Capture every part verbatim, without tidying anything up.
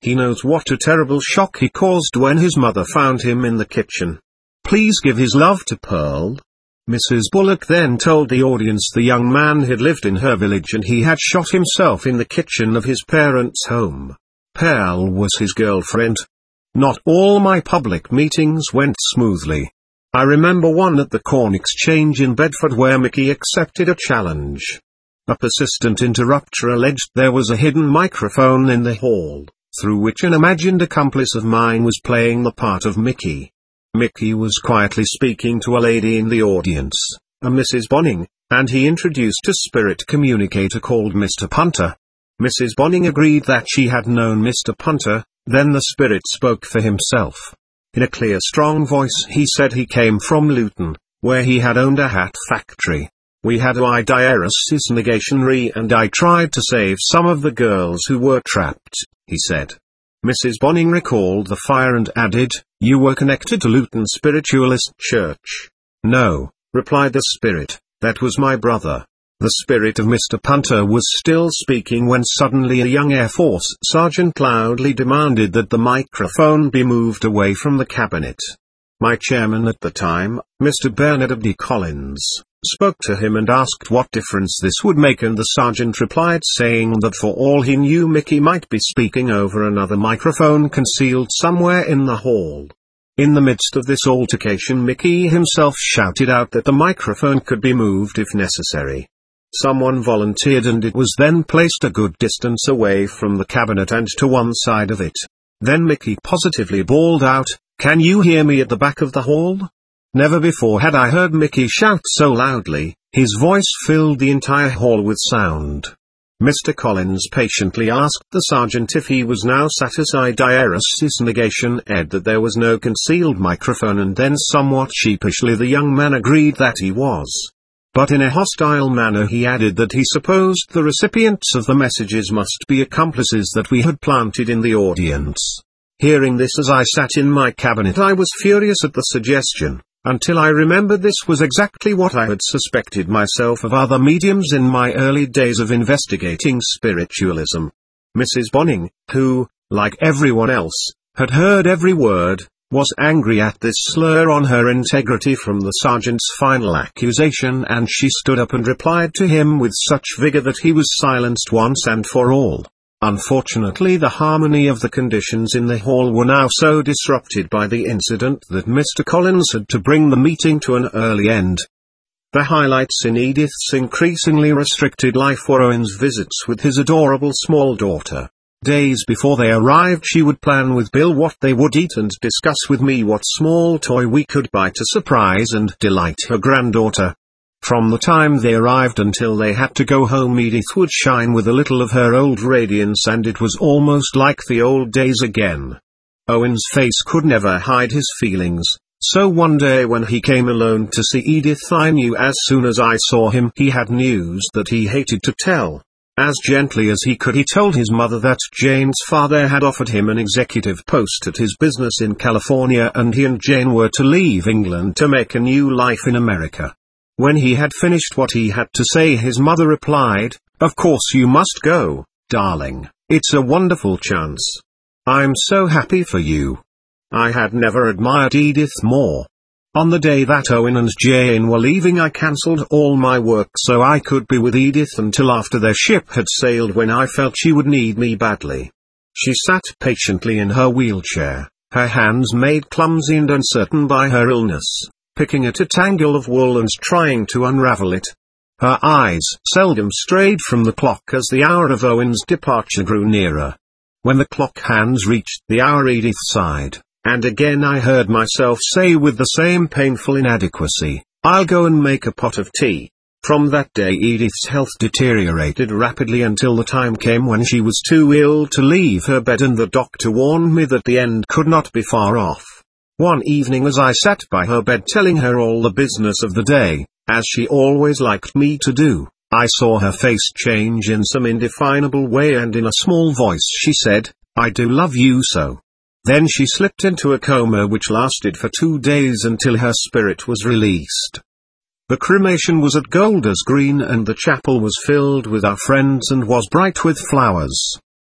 He knows what a terrible shock he caused when his mother found him in the kitchen. Please give his love to Pearl. Missus Bullock then told the audience the young man had lived in her village and he had shot himself in the kitchen of his parents' home. Pearl was his girlfriend. Not all my public meetings went smoothly. I remember one at the Corn Exchange in Bedford where Mickey accepted a challenge. A persistent interrupter alleged there was a hidden microphone in the hall, through which an imagined accomplice of mine was playing the part of Mickey. Mickey was quietly speaking to a lady in the audience, a Missus Bonning, and he introduced a spirit communicator called Mister Punter. Missus Bonning agreed that she had known Mister Punter, then the spirit spoke for himself. In a clear strong voice he said he came from Luton, where he had owned a hat factory. We had a dialysis negation and I tried to save some of the girls who were trapped, he said. Missus Bonning recalled the fire and added, "You were connected to Luton Spiritualist Church." "No," replied the spirit, "that was my brother." The spirit of Mister Punter was still speaking when suddenly a young Air Force sergeant loudly demanded that the microphone be moved away from the cabinet. My chairman at the time, Mister Bernard D. Collins, spoke to him and asked what difference this would make, and the sergeant replied saying that for all he knew Mickey might be speaking over another microphone concealed somewhere in the hall. In the midst of this altercation Mickey himself shouted out that the microphone could be moved if necessary. Someone volunteered and it was then placed a good distance away from the cabinet and to one side of it. Then Mickey positively bawled out, "Can you hear me at the back of the hall?" Never before had I heard Mickey shout so loudly. His voice filled the entire hall with sound. Mister Collins patiently asked the sergeant if he was now satisfied. Dialysis negation aired that there was no concealed microphone, and then somewhat sheepishly the young man agreed that he was. But in a hostile manner he added that he supposed the recipients of the messages must be accomplices that we had planted in the audience. Hearing this as I sat in my cabinet I was furious at the suggestion, until I remembered this was exactly what I had suspected myself of other mediums in my early days of investigating spiritualism. Missus Bonning, who, like everyone else, had heard every word, was angry at this slur on her integrity from the sergeant's final accusation, and she stood up and replied to him with such vigor that he was silenced once and for all. Unfortunately, the harmony of the conditions in the hall were now so disrupted by the incident that Mister Collins had to bring the meeting to an early end. The highlights in Edith's increasingly restricted life were Owen's visits with his adorable small daughter. Days before they arrived she would plan with Bill what they would eat and discuss with me what small toy we could buy to surprise and delight her granddaughter. From the time they arrived until they had to go home Edith would shine with a little of her old radiance, and it was almost like the old days again. Owen's face could never hide his feelings, so one day when he came alone to see Edith I knew as soon as I saw him he had news that he hated to tell. As gently as he could he told his mother that Jane's father had offered him an executive post at his business in California and he and Jane were to leave England to make a new life in America. When he had finished what he had to say his mother replied, "Of course you must go, darling, it's a wonderful chance. I'm so happy for you." I had never admired Edith more. On the day that Owen and Jane were leaving I cancelled all my work so I could be with Edith until after their ship had sailed, when I felt she would need me badly. She sat patiently in her wheelchair, her hands made clumsy and uncertain by her illness, picking at a tangle of wool and trying to unravel it. Her eyes seldom strayed from the clock as the hour of Owen's departure grew nearer. When the clock hands reached the hour Edith sighed. And again I heard myself say with the same painful inadequacy, "I'll go and make a pot of tea." From that day Edith's health deteriorated rapidly until the time came when she was too ill to leave her bed, and the doctor warned me that the end could not be far off. One evening as I sat by her bed telling her all the business of the day, as she always liked me to do, I saw her face change in some indefinable way, and in a small voice she said, "I do love you so." Then she slipped into a coma which lasted for two days until her spirit was released. The cremation was at Golders Green and the chapel was filled with our friends and was bright with flowers.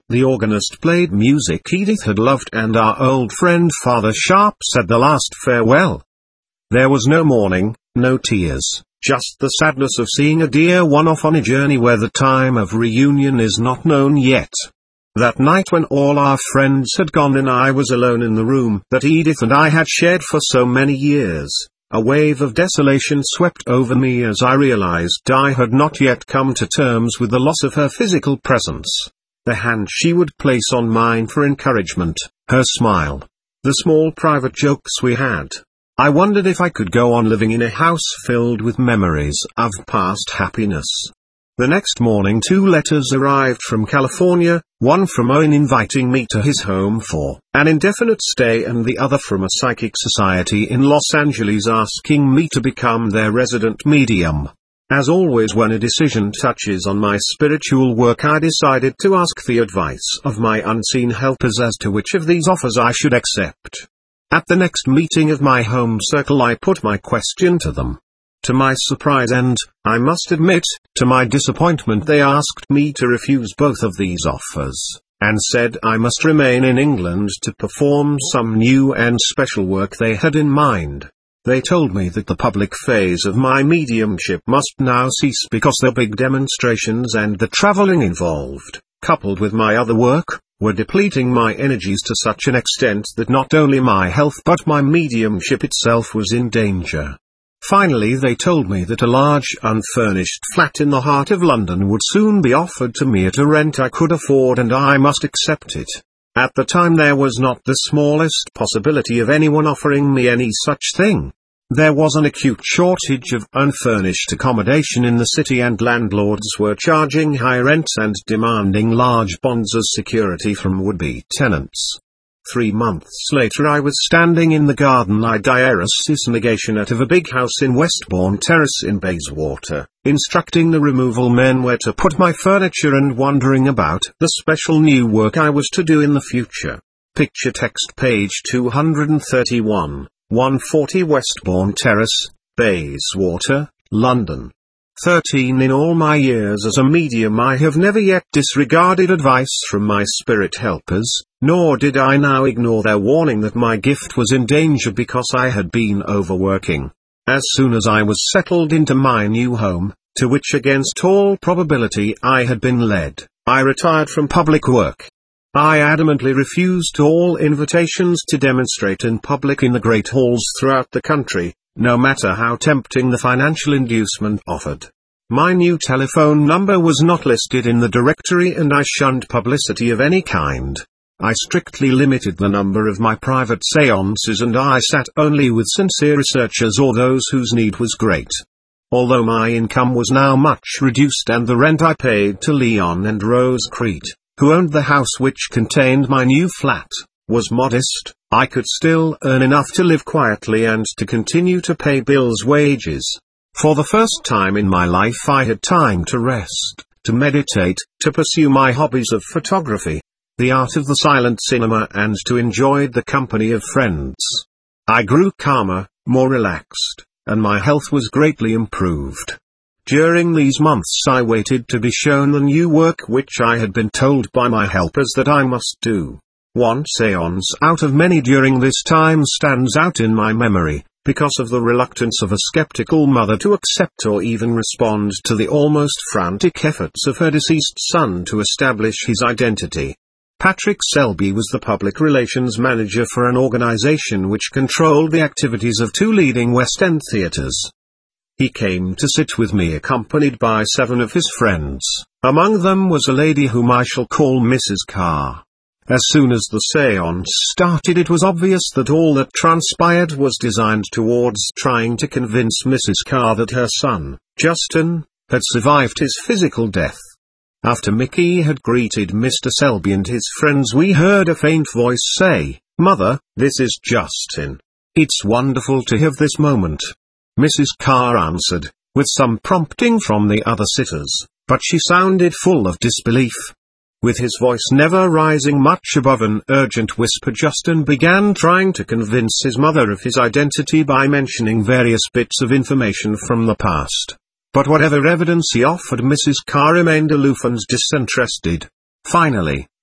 The organist played music Edith had loved and our old friend Father Sharp said the last farewell. There was no mourning, no tears, just the sadness of seeing a dear one off on a journey where the time of reunion is not known yet. That night when all our friends had gone and I was alone in the room that Edith and I had shared for so many years, a wave of desolation swept over me as I realized I had not yet come to terms with the loss of her physical presence. The hand she would place on mine for encouragement, her smile, the small private jokes we had. I wondered if I could go on living in a house filled with memories of past happiness. The next morning two letters arrived from California, one from Owen inviting me to his home for an indefinite stay and the other from a psychic society in Los Angeles asking me to become their resident medium. As always when a decision touches on my spiritual work, I decided to ask the advice of my unseen helpers as to which of these offers I should accept. At the next meeting of my home circle I put my question to them. To my surprise and, I must admit, to my disappointment, they asked me to refuse both of these offers, and said I must remain in England to perform some new and special work they had in mind. They told me that the public phase of my mediumship must now cease because the big demonstrations and the traveling involved, coupled with my other work, were depleting my energies to such an extent that not only my health but my mediumship itself was in danger. Finally they told me that a large unfurnished flat in the heart of London would soon be offered to me at a rent I could afford and I must accept it. At the time there was not the smallest possibility of anyone offering me any such thing. There was an acute shortage of unfurnished accommodation in the city and landlords were charging high rents and demanding large bonds as security from would-be tenants. Three months later I was standing in the garden I diaresis negation of a big house in Westbourne Terrace in Bayswater, instructing the removal men where to put my furniture and wondering about the special new work I was to do in the future. Picture text page two hundred thirty-one, one forty Westbourne Terrace, Bayswater, London. thirteen In all my years as a medium I have never yet disregarded advice from my spirit helpers, nor did I now ignore their warning that my gift was in danger because I had been overworking. As soon as I was settled into my new home, to which against all probability I had been led, I retired from public work. I adamantly refused all invitations to demonstrate in public in the great halls throughout the country, no matter how tempting the financial inducement offered. My new telephone number was not listed in the directory and I shunned publicity of any kind. I strictly limited the number of my private seances and I sat only with sincere researchers or those whose need was great. Although my income was now much reduced and the rent I paid to Leon and Rose Crete, who owned the house which contained my new flat, was modest, I could still earn enough to live quietly and to continue to pay Bill's wages. For the first time in my life I had time to rest, to meditate, to pursue my hobbies of photography, the art of the silent cinema and to enjoy the company of friends. I grew calmer, more relaxed, and my health was greatly improved. During these months I waited to be shown the new work which I had been told by my helpers that I must do. One séance out of many during this time stands out in my memory, because of the reluctance of a skeptical mother to accept or even respond to the almost frantic efforts of her deceased son to establish his identity. Patrick Selby was the public relations manager for an organization which controlled the activities of two leading West End theaters. He came to sit with me accompanied by seven of his friends. Among them was a lady whom I shall call Missus Carr. As soon as the séance started it was obvious that all that transpired was designed towards trying to convince Missus Carr that her son, Justin, had survived his physical death. After Mickey had greeted Mister Selby and his friends we heard a faint voice say, "Mother, this is Justin. It's wonderful to have this moment." Missus Carr answered, with some prompting from the other sitters, but she sounded full of disbelief. With his voice never rising much above an urgent whisper, Justin began trying to convince his mother of his identity by mentioning various bits of information from the past. But whatever evidence he offered, Missus Carr remained aloof and disinterested. Finally,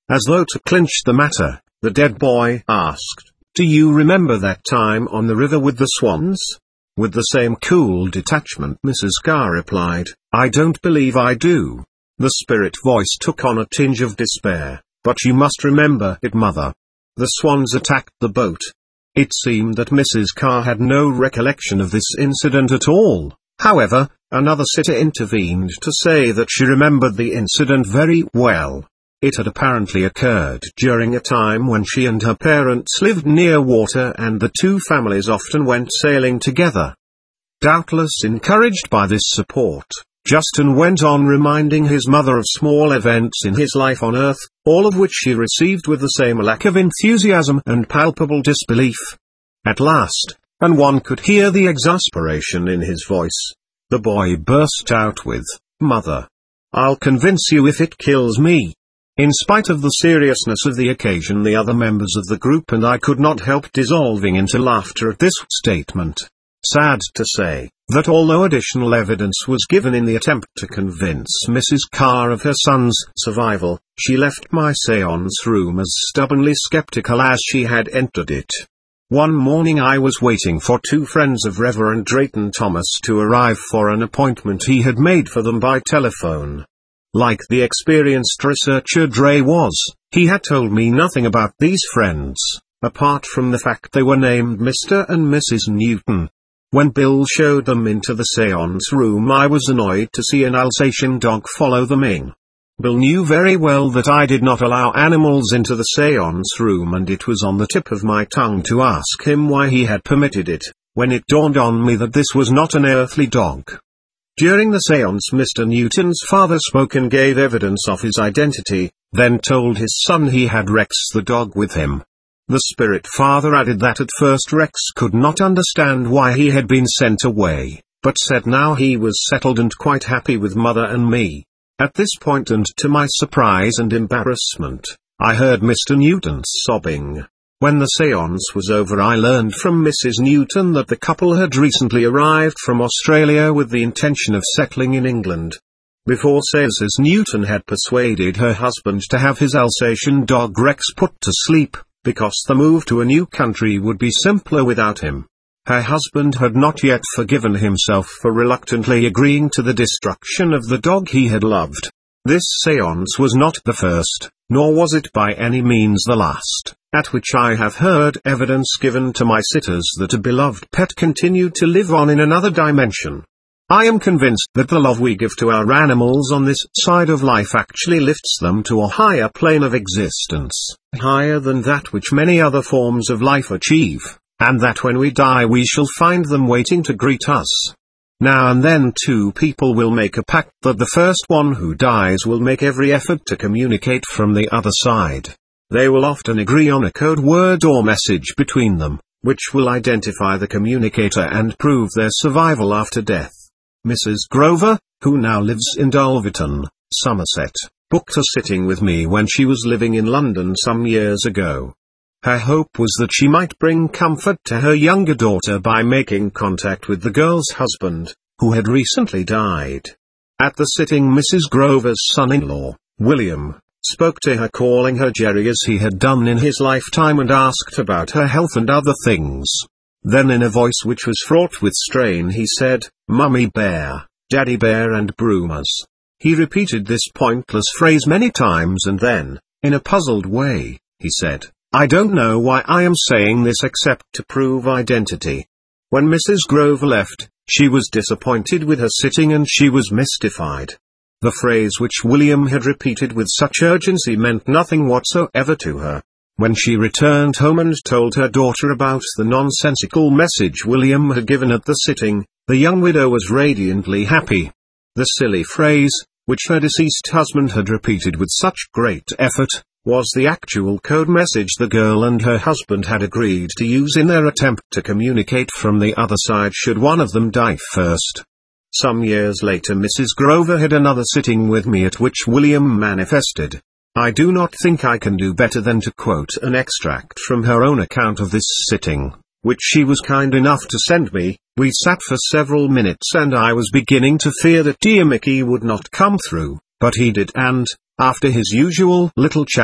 As though to clinch the matter, the dead boy asked, "Do you remember that time on the river with the swans?" With the same cool detachment Missus Carr replied, "I don't believe I do." The spirit voice took on a tinge of despair, "But you must remember it, mother. The swans attacked the boat." It seemed that Missus Carr had no recollection of this incident at all. However, another sitter intervened to say that she remembered the incident very well. It had apparently occurred during a time when she and her parents lived near water and the two families often went sailing together. Doubtless encouraged by this support, Justin went on reminding his mother of small events in his life on Earth, all of which she received with the same lack of enthusiasm and palpable disbelief. At last, and one could hear the exasperation in his voice, the boy burst out with, "Mother, I'll convince you if it kills me." In spite of the seriousness of the occasion, the other members of the group and I could not help dissolving into laughter at this statement. Sad to say, that although additional evidence was given in the attempt to convince Missus Carr of her son's survival, she left my séance room as stubbornly skeptical as she had entered it. One morning I was waiting for two friends of Reverend Drayton Thomas to arrive for an appointment he had made for them by telephone. Like the experienced researcher Dre was, he had told me nothing about these friends, apart from the fact they were named Mister and Missus Newton. When Bill showed them into the séance room, I was annoyed to see an Alsatian dog follow them in. Bill knew very well that I did not allow animals into the séance room, and it was on the tip of my tongue to ask him why he had permitted it, when it dawned on me that this was not an earthly dog. During the séance, Mister Newton's father spoke and gave evidence of his identity, then told his son he had Rex the dog with him. The spirit father added that at first Rex could not understand why he had been sent away, but said now he was settled and quite happy with mother and me. At this point, and to my surprise and embarrassment, I heard Mister Newton sobbing. When the séance was over, I learned from Missus Newton that the couple had recently arrived from Australia with the intention of settling in England. Before Missus Newton had persuaded her husband to have his Alsatian dog Rex put to sleep, because the move to a new country would be simpler without him. Her husband had not yet forgiven himself for reluctantly agreeing to the destruction of the dog he had loved. This séance was not the first, nor was it by any means the last, at which I have heard evidence given to my sitters that a beloved pet continued to live on in another dimension. I am convinced that the love we give to our animals on this side of life actually lifts them to a higher plane of existence, higher than that which many other forms of life achieve, and that when we die we shall find them waiting to greet us. Now and then two people will make a pact that the first one who dies will make every effort to communicate from the other side. They will often agree on a code word or message between them, which will identify the communicator and prove their survival after death. Missus Grover, who now lives in Dulverton, Somerset, booked a sitting with me when she was living in London some years ago. Her hope was that she might bring comfort to her younger daughter by making contact with the girl's husband, who had recently died. At the sitting, Missus Grover's son-in-law, William, spoke to her, calling her Jerry as he had done in his lifetime, and asked about her health and other things. Then in a voice which was fraught with strain he said, "Mummy Bear, Daddy Bear and Broomers." He repeated this pointless phrase many times, and then, in a puzzled way, he said, "I don't know why I am saying this except to prove identity." When Missus Grover left, she was disappointed with her sitting and she was mystified. The phrase which William had repeated with such urgency meant nothing whatsoever to her. When she returned home and told her daughter about the nonsensical message William had given at the sitting, the young widow was radiantly happy. The silly phrase, which her deceased husband had repeated with such great effort, was the actual code message the girl and her husband had agreed to use in their attempt to communicate from the other side should one of them die first. Some years later, Missus Grover had another sitting with me at which William manifested. I do not think I can do better than to quote an extract from her own account of this sitting, which she was kind enough to send me. "We sat for several minutes and I was beginning to fear that dear Mickey would not come through, but he did, and, after his usual little chat,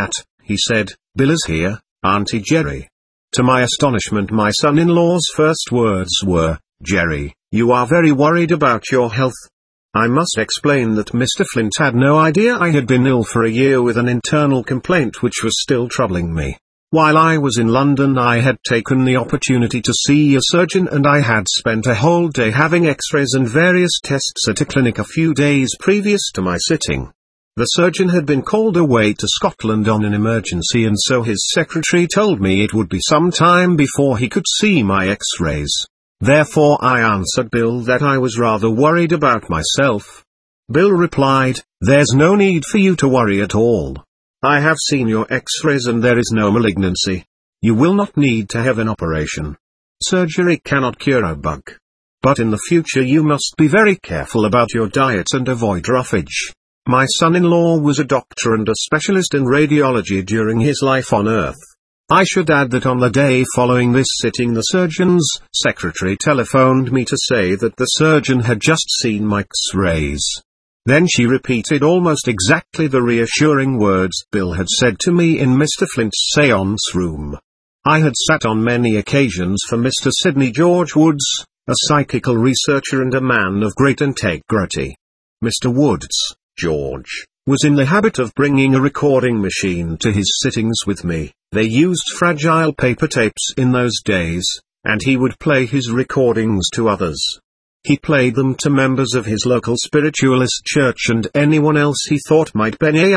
He said, "Bill is here, Auntie Jerry." To my astonishment, my son-in-law's first words were, "Jerry, you are very worried about your health." I must explain that Mister Flint had no idea I had been ill for a year with an internal complaint which was still troubling me. While I was in London, I had taken the opportunity to see a surgeon, and I had spent a whole day having x-rays and various tests at a clinic a few days previous to my sitting. The surgeon had been called away to Scotland on an emergency, and so his secretary told me it would be some time before he could see my x-rays. Therefore I answered Bill that I was rather worried about myself. Bill replied, "There's no need for you to worry at all. I have seen your x-rays and there is no malignancy. You will not need to have an operation. Surgery cannot cure a bug. But in the future you must be very careful about your diet and avoid roughage." My son-in-law was a doctor and a specialist in radiology during his life on Earth. I should add that on the day following this sitting, the surgeon's secretary telephoned me to say that the surgeon had just seen my x-rays. Then she repeated almost exactly the reassuring words Bill had said to me in Mister Flint's séance room. I had sat on many occasions for Mister Sidney George Woods, a psychical researcher and a man of great integrity. Mister Woods, George, was in the habit of bringing a recording machine to his sittings with me. They used fragile paper tapes in those days, and he would play his recordings to others. He played them to members of his local spiritualist church and anyone else he thought might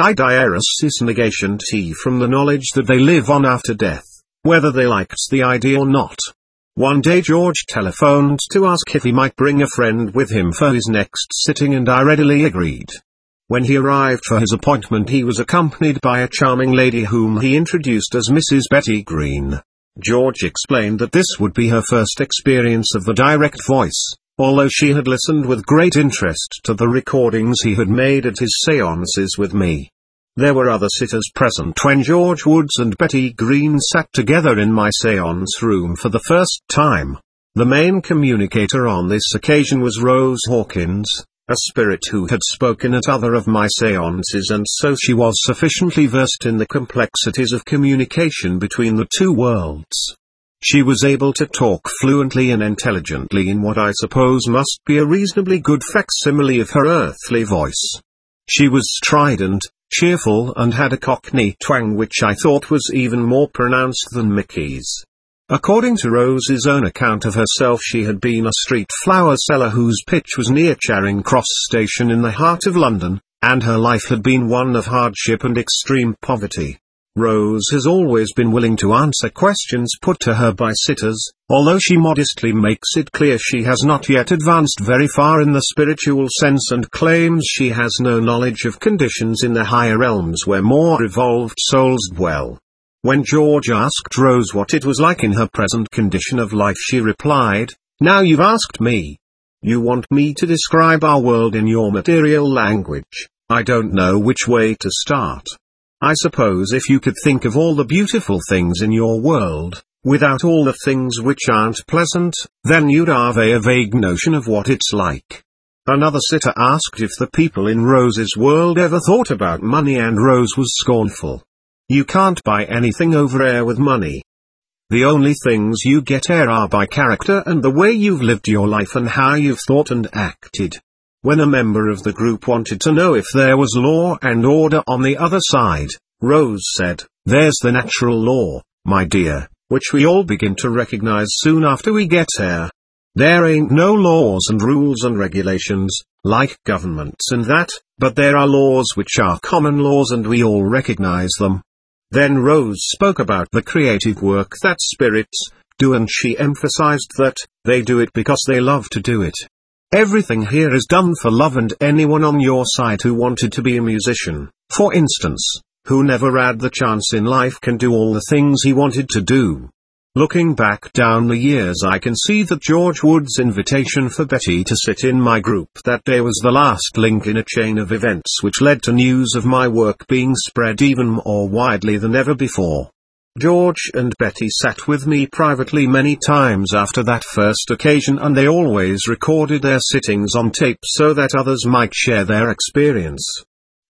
benefit negation T from the knowledge that they live on after death, whether they liked the idea or not. One day George telephoned to ask if he might bring a friend with him for his next sitting, and I readily agreed. When he arrived for his appointment, he was accompanied by a charming lady whom he introduced as Missus Betty Green. George explained that this would be her first experience of the direct voice, although she had listened with great interest to the recordings he had made at his séances with me. There were other sitters present when George Woods and Betty Green sat together in my séance room for the first time. The main communicator on this occasion was Rose Hawkins, a spirit who had spoken at other of my séances, and so she was sufficiently versed in the complexities of communication between the two worlds. She was able to talk fluently and intelligently in what I suppose must be a reasonably good facsimile of her earthly voice. She was strident, cheerful, and had a Cockney twang which I thought was even more pronounced than Mickey's. According to Rose's own account of herself, she had been a street flower seller whose pitch was near Charing Cross Station in the heart of London, and her life had been one of hardship and extreme poverty. Rose has always been willing to answer questions put to her by sitters, although she modestly makes it clear she has not yet advanced very far in the spiritual sense and claims she has no knowledge of conditions in the higher realms where more evolved souls dwell. When George asked Rose what it was like in her present condition of life, she replied, "Now you've asked me. You want me to describe our world in your material language. I don't know which way to start. I suppose if you could think of all the beautiful things in your world, without all the things which aren't pleasant, then you'd have a vague notion of what it's like." Another sitter asked if the people in Rose's world ever thought about money, and Rose was scornful. "You can't buy anything over air with money. The only things you get air are by character and the way you've lived your life and how you've thought and acted." When a member of the group wanted to know if there was law and order on the other side, Rose said, "There's the natural law, my dear, which we all begin to recognize soon after we get here. There ain't no laws and rules and regulations, like governments and that, but there are laws which are common laws and we all recognize them." Then Rose spoke about the creative work that spirits do, and she emphasized that they do it because they love to do it. Everything here is done for love, and anyone on your side who wanted to be a musician, for instance, who never had the chance in life, can do all the things he wanted to do. Looking back down the years, I can see that George Wood's invitation for Betty to sit in my group that day was the last link in a chain of events which led to news of my work being spread even more widely than ever before. George and Betty sat with me privately many times after that first occasion, and they always recorded their sittings on tape so that others might share their experience.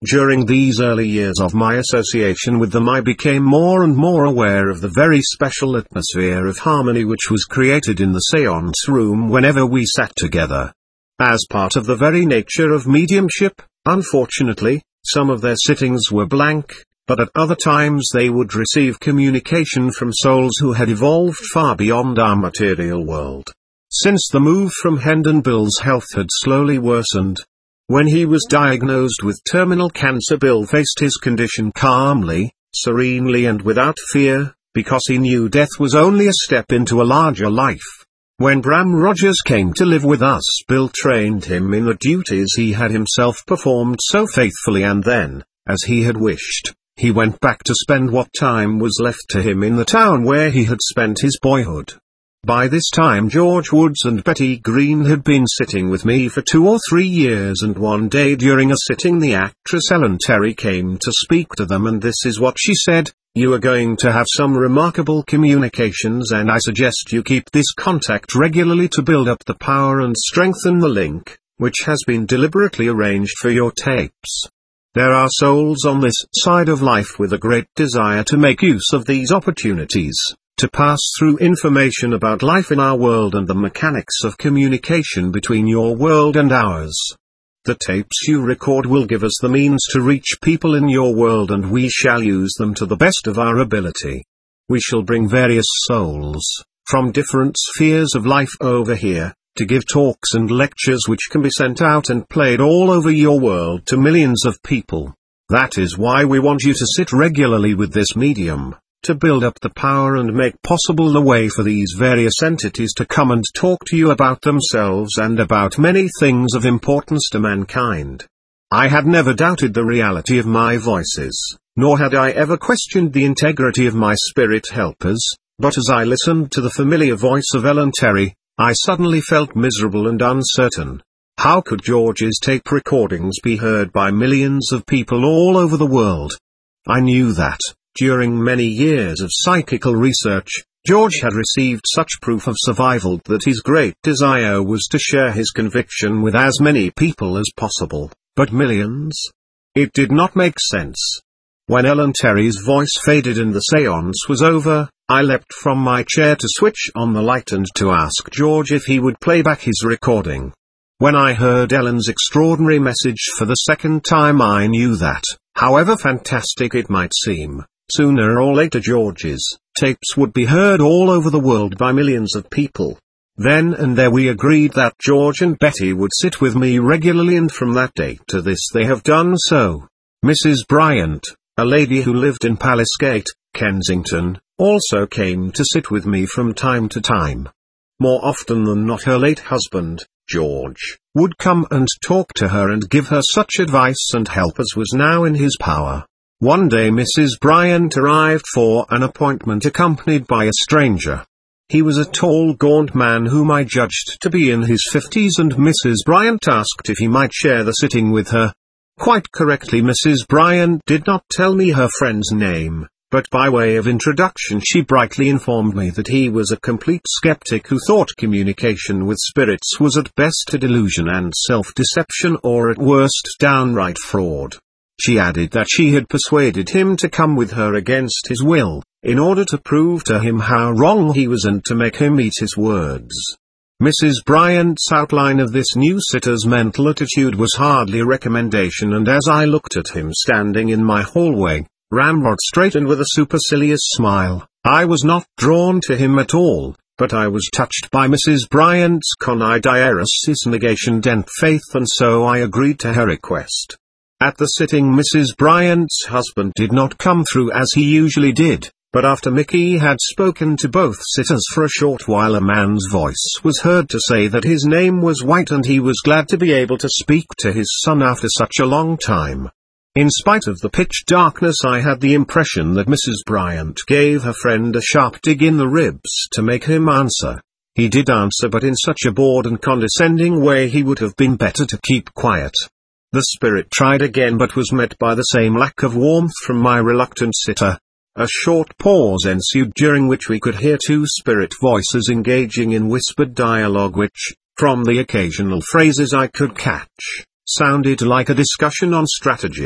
During these early years of my association with them I became more and more aware of the very special atmosphere of harmony which was created in the séance room whenever we sat together. As part of the very nature of mediumship, unfortunately, some of their sittings were blank, but at other times they would receive communication from souls who had evolved far beyond our material world. Since the move from Hendon, Bill's health had slowly worsened. When he was diagnosed with terminal cancer, Bill faced his condition calmly, serenely and without fear, because he knew death was only a step into a larger life. When Bram Rogers came to live with us, Bill trained him in the duties he had himself performed so faithfully, and then, as he had wished, he went back to spend what time was left to him in the town where he had spent his boyhood. By this time George Woods and Betty Green had been sitting with me for two or three years, and one day during a sitting the actress Ellen Terry came to speak to them, and this is what she said: "You are going to have some remarkable communications, and I suggest you keep this contact regularly to build up the power and strengthen the link, which has been deliberately arranged for your tapes. There are souls on this side of life with a great desire to make use of these opportunities, to pass through information about life in our world and the mechanics of communication between your world and ours. The tapes you record will give us the means to reach people in your world, and we shall use them to the best of our ability. We shall bring various souls, from different spheres of life over here, to give talks and lectures which can be sent out and played all over your world to millions of people. That is why we want you to sit regularly with this medium, to build up the power and make possible the way for these various entities to come and talk to you about themselves and about many things of importance to mankind." I had never doubted the reality of my voices, nor had I ever questioned the integrity of my spirit helpers, but as I listened to the familiar voice of Ellen Terry, I suddenly felt miserable and uncertain. How could George's tape recordings be heard by millions of people all over the world? I knew that, during many years of psychical research, George had received such proof of survival that his great desire was to share his conviction with as many people as possible, but millions? It did not make sense. When Ellen Terry's voice faded and the séance was over, I leapt from my chair to switch on the light and to ask George if he would play back his recording. When I heard Ellen's extraordinary message for the second time, I knew that, however fantastic it might seem, sooner or later George's tapes would be heard all over the world by millions of people. Then and there we agreed that George and Betty would sit with me regularly, and from that day to this they have done so. Missus Bryant, a lady who lived in Palisgate, Kensington, also came to sit with me from time to time. More often than not her late husband, George, would come and talk to her and give her such advice and help as was now in his power. One day Missus Bryant arrived for an appointment accompanied by a stranger. He was a tall, gaunt man whom I judged to be in his fifties, and Missus Bryant asked if he might share the sitting with her. Quite correctly, Missus Bryant did not tell me her friend's name, but by way of introduction she brightly informed me that he was a complete skeptic who thought communication with spirits was at best a delusion and self-deception, or at worst downright fraud. She added that she had persuaded him to come with her against his will, in order to prove to him how wrong he was and to make him eat his words. Missus Bryant's outline of this new sitter's mental attitude was hardly a recommendation, and as I looked at him standing in my hallway, ramrod straight and with a supercilious smile, I was not drawn to him at all, but I was touched by Missus Bryant's conidiasis negation dent faith, and so I agreed to her request. At the sitting Missus Bryant's husband did not come through as he usually did, but after Mickey had spoken to both sitters for a short while, a man's voice was heard to say that his name was White and he was glad to be able to speak to his son after such a long time. In spite of the pitch darkness, I had the impression that Missus Bryant gave her friend a sharp dig in the ribs to make him answer. He did answer, but in such a bored and condescending way he would have been better to keep quiet. The spirit tried again, but was met by the same lack of warmth from my reluctant sitter. A short pause ensued, during which we could hear two spirit voices engaging in whispered dialogue which, from the occasional phrases I could catch, sounded like a discussion on strategy.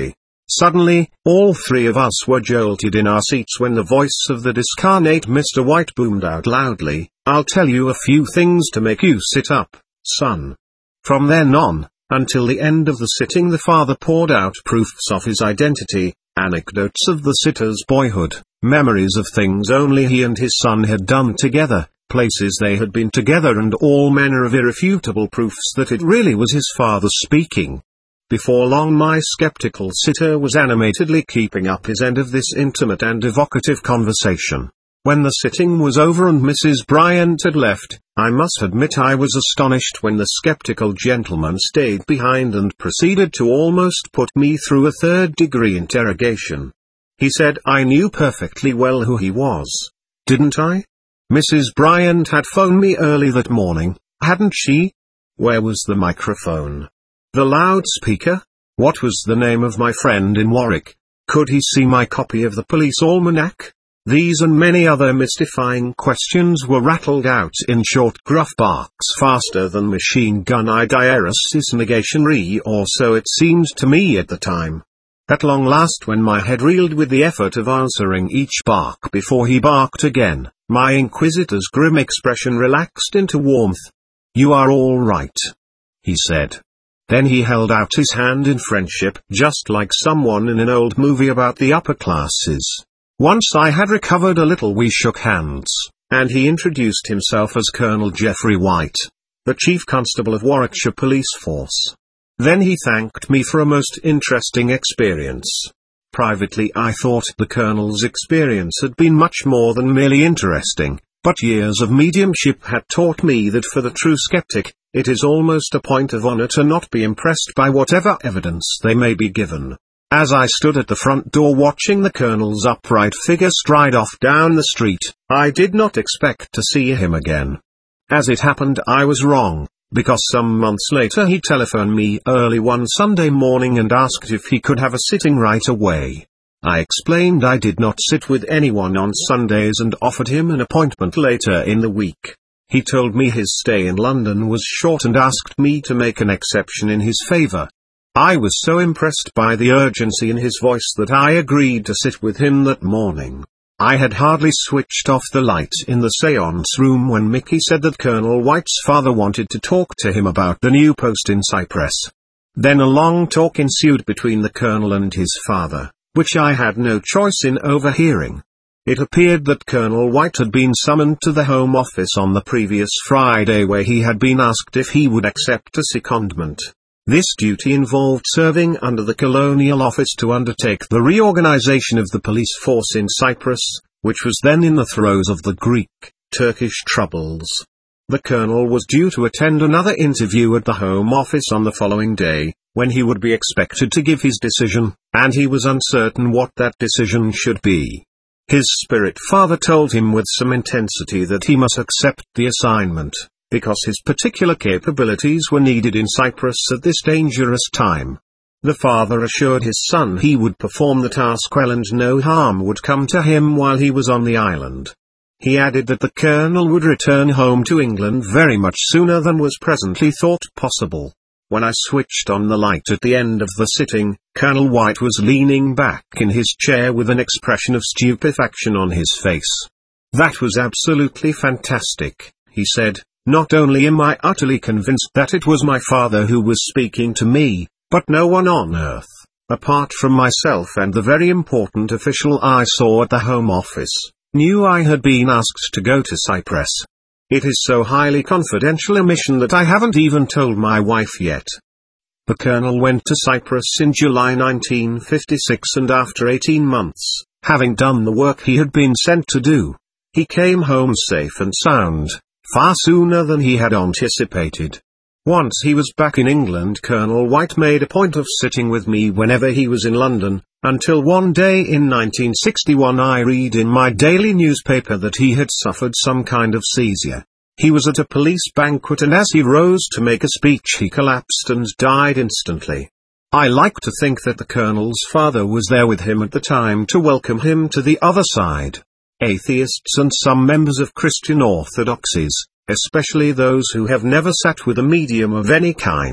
Suddenly, all three of us were jolted in our seats when the voice of the discarnate Mister White boomed out loudly, "I'll tell you a few things to make you sit up, son." From then on, until the end of the sitting, the father poured out proofs of his identity, anecdotes of the sitter's boyhood, memories of things only he and his son had done together, places they had been together, and all manner of irrefutable proofs that it really was his father speaking. Before long my skeptical sitter was animatedly keeping up his end of this intimate and evocative conversation. When the sitting was over and Missus Bryant had left, I must admit I was astonished when the skeptical gentleman stayed behind and proceeded to almost put me through a third-degree interrogation. He said I knew perfectly well who he was. Didn't I? Missus Bryant had phoned me early that morning, hadn't she? Where was the microphone? The loudspeaker? What was the name of my friend in Warwick? Could he see my copy of the police almanac? These and many other mystifying questions were rattled out in short gruff barks faster than machine-gun Idiaris's negation re or so it seemed to me at the time. At long last, when my head reeled with the effort of answering each bark before he barked again, my inquisitor's grim expression relaxed into warmth. "You are all right," he said. Then he held out his hand in friendship, just like someone in an old movie about the upper classes. Once I had recovered a little, we shook hands, and he introduced himself as Colonel Geoffrey White, the Chief Constable of Warwickshire Police Force. Then he thanked me for a most interesting experience. Privately I thought the Colonel's experience had been much more than merely interesting, but years of mediumship had taught me that for the true skeptic, it is almost a point of honor to not be impressed by whatever evidence they may be given. As I stood at the front door watching the Colonel's upright figure stride off down the street, I did not expect to see him again. As it happened, I was wrong, because some months later he telephoned me early one Sunday morning and asked if he could have a sitting right away. I explained I did not sit with anyone on Sundays and offered him an appointment later in the week. He told me his stay in London was short and asked me to make an exception in his favor. I was so impressed by the urgency in his voice that I agreed to sit with him that morning. I had hardly switched off the light in the séance room when Mickey said that Colonel White's father wanted to talk to him about the new post in Cyprus. Then a long talk ensued between the Colonel and his father, which I had no choice in overhearing. It appeared that Colonel White had been summoned to the Home Office on the previous Friday, where he had been asked if he would accept a secondment. This duty involved serving under the Colonial Office to undertake the reorganization of the police force in Cyprus, which was then in the throes of the Greek-Turkish troubles. The Colonel was due to attend another interview at the Home Office on the following day, when he would be expected to give his decision, and he was uncertain what that decision should be. His spirit father told him with some intensity that he must accept the assignment, because his particular capabilities were needed in Cyprus at this dangerous time. The father assured his son he would perform the task well and no harm would come to him while he was on the island. He added that the Colonel would return home to England very much sooner than was presently thought possible. When I switched on the light at the end of the sitting, Colonel White was leaning back in his chair with an expression of stupefaction on his face. "That was absolutely fantastic," he said. "Not only am I utterly convinced that it was my father who was speaking to me, but no one on earth, apart from myself and the very important official I saw at the Home Office, knew I had been asked to go to Cyprus. It is so highly confidential a mission that I haven't even told my wife yet." The Colonel went to Cyprus in July nineteen fifty-six, and after eighteen months, having done the work he had been sent to do, he came home safe and sound, far sooner than he had anticipated. Once he was back in England, Colonel White made a point of sitting with me whenever he was in London, until one day in nineteen sixty-one I read in my daily newspaper that he had suffered some kind of seizure. He was at a police banquet, and as he rose to make a speech he collapsed and died instantly. I like to think that the Colonel's father was there with him at the time to welcome him to the other side. Atheists and some members of Christian orthodoxies, especially those who have never sat with a medium of any kind,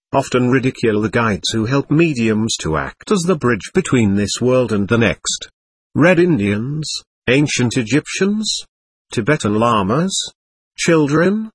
often ridicule the guides who help mediums to act as the bridge between this world and the next. Red Indians, ancient Egyptians, Tibetan lamas, children,